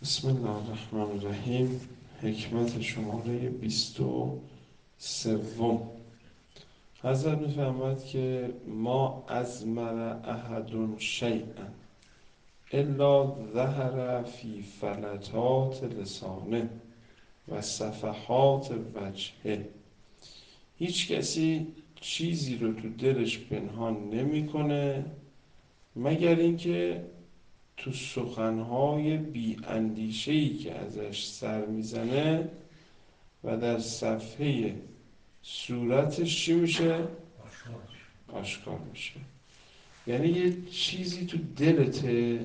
بسم الله الرحمن الرحیم. حکمت شماره 23. حضرت میفرماید که ما از احد شیئا الا ظهر فی فلتات لسانه و صفحات وجهه. هیچ کسی چیزی رو تو دلش پنهان نمیکنه مگر اینکه تو سخنهای بی اندیشه‌ای که ازش سر میزنه و در صفحه صورتش چی میشه؟ آشکار میشه. یعنی یه چیزی تو دلته،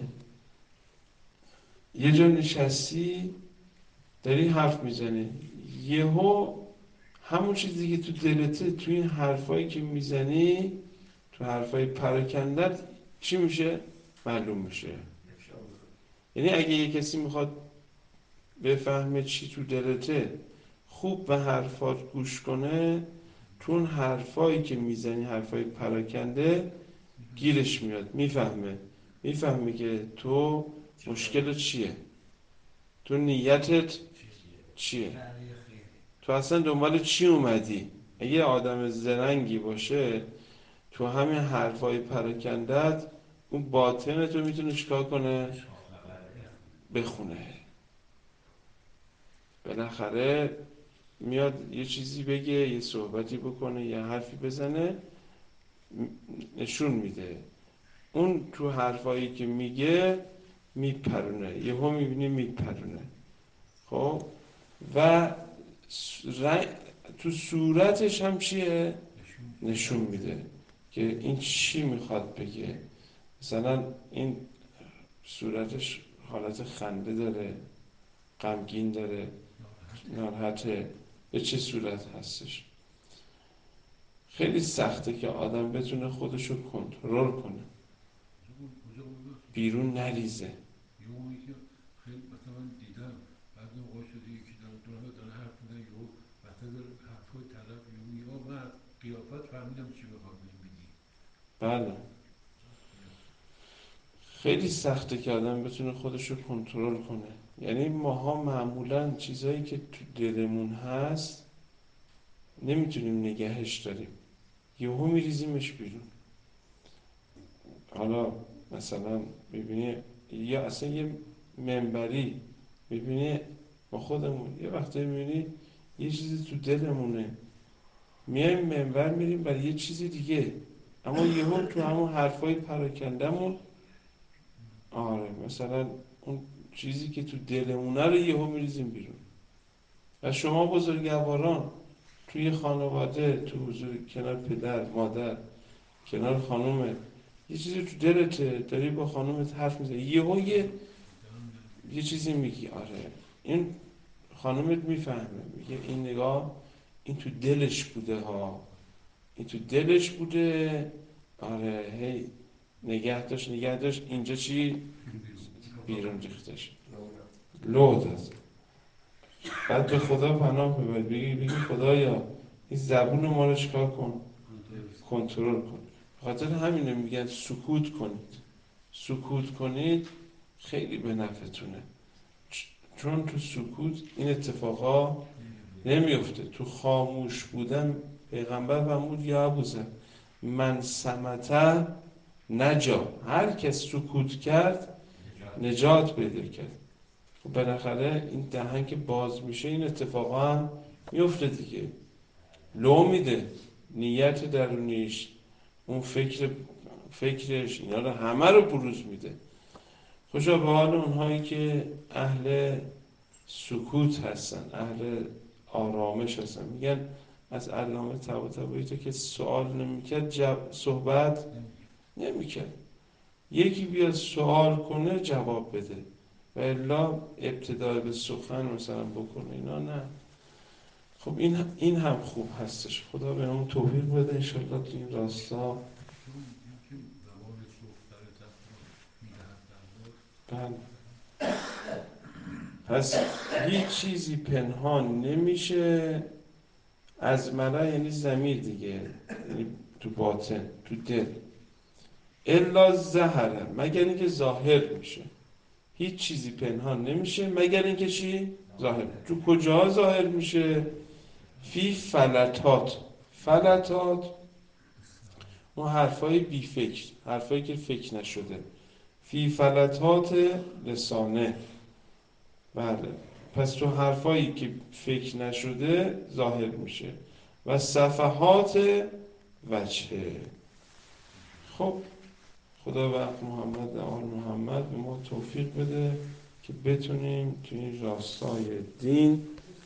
یه جا نشستی داری حرف میزنی، یهو همون چیزی که تو دلته تو این حرفایی که میزنی، تو حرفای پراکندت چی میشه؟ معلوم میشه. یعنی اگه یه کسی میخواد بفهمه چی تو دلته، خوب به حرفات گوش کنه، تو اون حرفایی که میزنی، حرفای پراکنده، گیرش میاد، میفهمه که تو مشکل چیه، تو نیتت چیه، تو اصلا دنبال چی اومدی. اگه آدم زرنگی باشه تو همین حرفای پراکندت اون باطن تو میتونه چیکار کنه؟ بخونه. بالاخره میاد یه چیزی بگه، یه صحبتی بکنه، یه حرفی بزنه، نشون میده اون تو حرفایی که میگه میپرونه، یهو میبینی میپرونه. خب و رنگ تو صورتش هم چیه؟ نشون میده که این چی میخواد بگه. مثلا این صورتش حالت خنده داره، غمگین داره، ناراحته، به چه صورت هستش. خیلی سخته که آدم بتونه خودشو کنترل کنه، بیرون نریزه. بله، خیلی سخته که آدم بتونه خودشو کنترل کنه. یعنی ماها معمولا چیزایی که تو دلمون هست نمیتونیم نگهش داریم، یهو میریزیمش بیرون. حالا مثلا ببینی، یا اصلا یه منبری ببینی، با خودمون یه وقتی میبینی یه چیزی تو دلمونه، میایم منبر میریم برای یه چیزی دیگه، اما یهو تو همون حرفای پراکندمون، آره مثلا اون چیزی که تو دلمونه رو یهو میریزیم بیرون. و شما بزرگواران توی خانواده، تو حضور کنار پدر، مادر، کنار خانومت، یه چیزی تو دلته، داری با خانومت حرف میزنی، یهو یه چیزی میگی، آره این خانومت میفهمه، میگه این نگاه، این تو دلش بوده ها، این تو دلش بوده. آره هی نگه داشت اینجا چی بیرون ریختش، لو داد. بعد به خدا پناه ببر، بگی خدایا این زبون ما رو چیکار کن؟ کنترل کن. خاطر همینه میگن سکوت کنید، سکوت کنید خیلی به نفعتونه. چون تو سکوت این اتفاقا نمیفته. تو خاموش بودن پیغمبر فرمود یا ابوذر من صمت نجا، هر کس سکوت کرد نجات پیدا کرد. و بالاخره این دهن که باز میشه این اتفاقا هم میفته دیگه، لو میده نیت درونیش، اون فکرش، اینا رو همه رو بروز میده. خوشا به حال اونهایی که اهل سکوت هستن، اهل آرامش هستن. میگن از علامه طباطبایی تو که سوال نمیکرد صحبت نمیکرد. یکی بیاد سوال کنه جواب بده، و الا ابتدای به سخن مثلا بکنه، اینا نه. خب این هم خوب هستش. خدا به اون توفیق بده انشالله تو این راستا. بله. پس هیچ چیزی پنهان نمیشه از یعنی ضمیر دیگه، یعنی تو باطن، تو دل، الا ظهره، مگر اینکه ظاهر میشه. هیچ چیزی پنهان نمیشه مگر اینکه چی؟ ظاهر. تو کجا ظاهر میشه؟ فی فلتات. فلتات اون حرفای بی فکر، حرفایی که فکر نشده. فی فلتات لسانه. بله، پس تو حرفایی که فکر نشده ظاهر میشه. و صفحات وجهه. خب خدا و محمد آل محمد به ما توفیق بده که بتونیم تو این راستای دین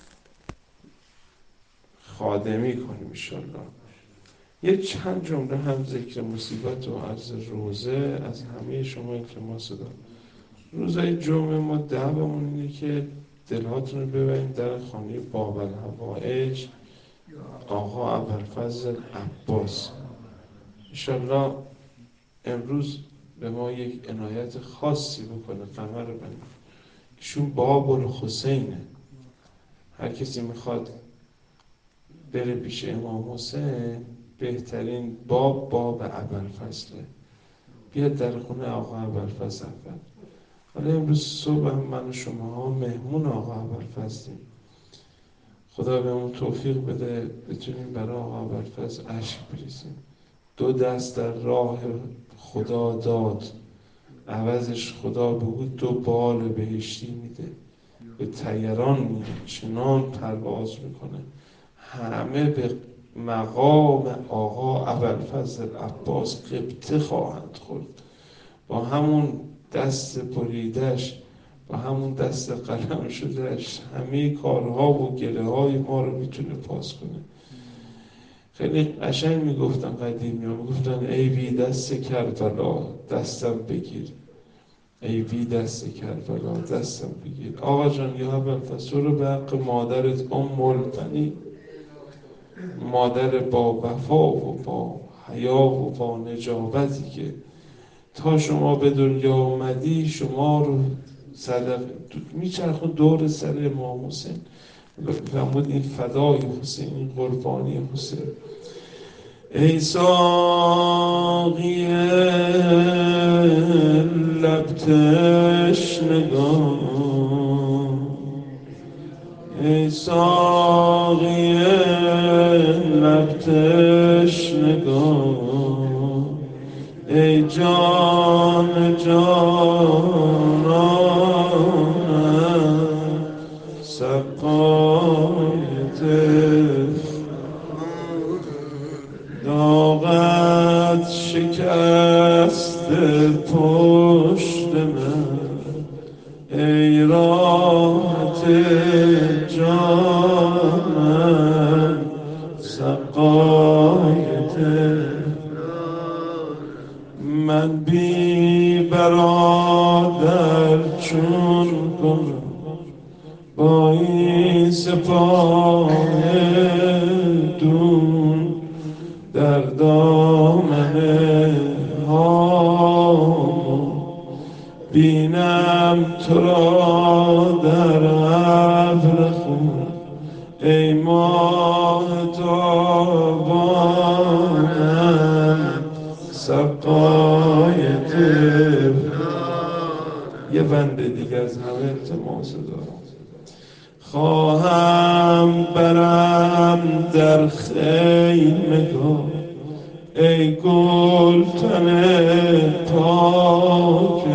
خادمی کنیم انشالله. یه چند جمله هم ذکر مصیبت و عرض روزه از همه شما التماس دارم. روزای جمعه ما دعوامون اینه که دلهاتون رو ببریم در خانه باب الحوائج آقا ابوالفضل عباس. انشالله امروز به ما یک عنایت خاصی بکنه قمر بنی. ایشون باب الحسینه. هر کسی میخواد بره پیش امام حسین بهترین باب ابوالفضله. بیاد در خونه آقا ابوالفضل اول. حالا امروز صبح هم من و شما ها مهمون آقا ابوالفضلیم. خدا بهمون توفیق بده بتونیم برای آقا ابوالفضل اشک بریزیم. 2 دست در راه خدا داد، عوضش خدا به او 2 بال بهشتی میده. به طیران میره، چنان پرواز میکنه، همه به مقام آقا ابوالفضل عباس غبطه خواهند خورد. با همون دست بریدش، با همون دست قلم شدهش همه کارها و گله های ما رو میتونه پاس کنه. خیلی قشنگ میگفتن قدیمی ها، میگفتن ای بی دست کربلا دستم بگیر، ای بی دست کربلا دستم بگیر. آقا جان یا ابوالفضل رو به حق مادرت البنین، مادر با وفا و با حیا و با نجابتی که تا شما به دنیا اومدی شما رو صدقه میچرخون دور سر امام حسین. فرمود این فدای حسین، این قربانی حسین. ای ساقی لب تشنگان، ای ساقی لب تشنگان، ای جان جانانم سقای دل. داغت شکست پشت من، ای راحت جانم سقای دل. من بی برادر چون کنم با این سپاه دون در دامن هامون، بینم تو را در ابر خون، ای ماه تابانم سقای دل. یه بنده دیگه از همه التماس دارم. خواهم برم در خیمگاه، ای گلتن پاکت،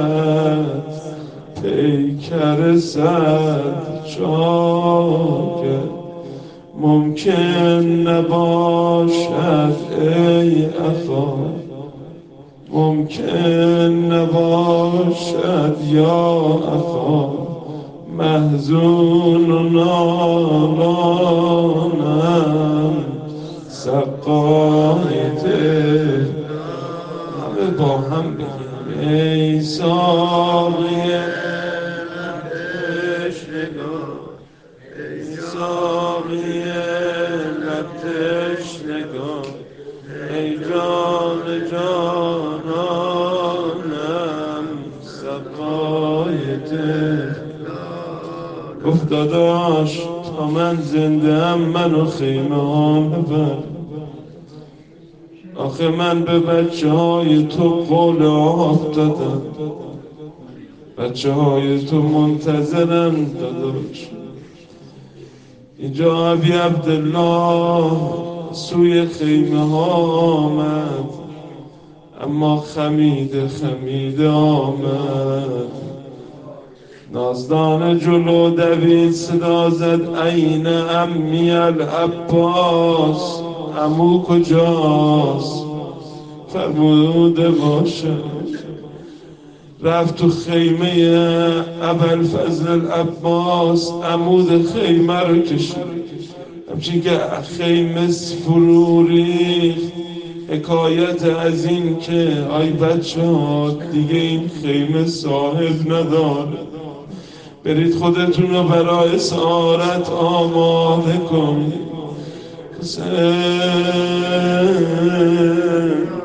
پیکر صد چاکت. ممکن نباشد ای اخا، ممکن نباشد یا اخا، محزون و نالانم سقای دل. همه با هم بگیم ای ساقی لب تشنگان، ای ساقی لب تشنگان، ای جان جانانم سقای دل. گفت داداش تا من زنده ام منو خیمه ها ببر، آخه من به بچه های تو قول آب دادم، بچه های تو منتظرن داداش. اینجا ابی عبدالله سوی خیمه ها آمد، اما خمیده آمد. نازدان جلو دوید صدا زد عین امی العباس، عمو کجاست؟ فرموده باشه. رفت تو خیمه ابوالفضل العباس، عمود خیمه رو کشید. همچین که خیمه فرو ریخت، حکایت از این که آی بچه ها دیگه این خیمه صاحب نداره، برید خودتون رو برای اسارت آماده کنید. حسین